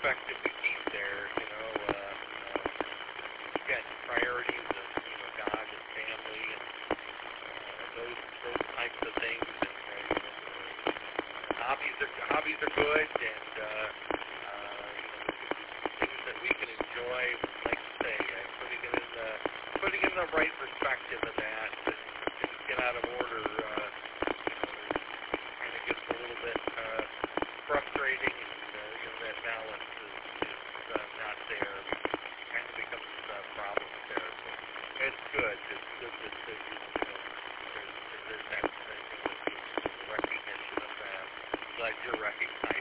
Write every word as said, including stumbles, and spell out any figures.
perspective we keep there, you know, uh, uh, you've got priorities of, you know, God and family and uh, those those types of things, and uh, you know, uh, hobbies are hobbies are good, and uh, uh, you know, things that we can enjoy. Like I say, uh, putting it in the putting in the right perspective of that, and things get out of order. Uh, kind of gets a little bit uh, frustrating, and uh, you know, that balance is, is uh, not there. It kind of becomes uh, problems there. So it's good. It's good that uh, you, you know, there's, there's that uh, you know, recognition of that. I'm glad you're recognizing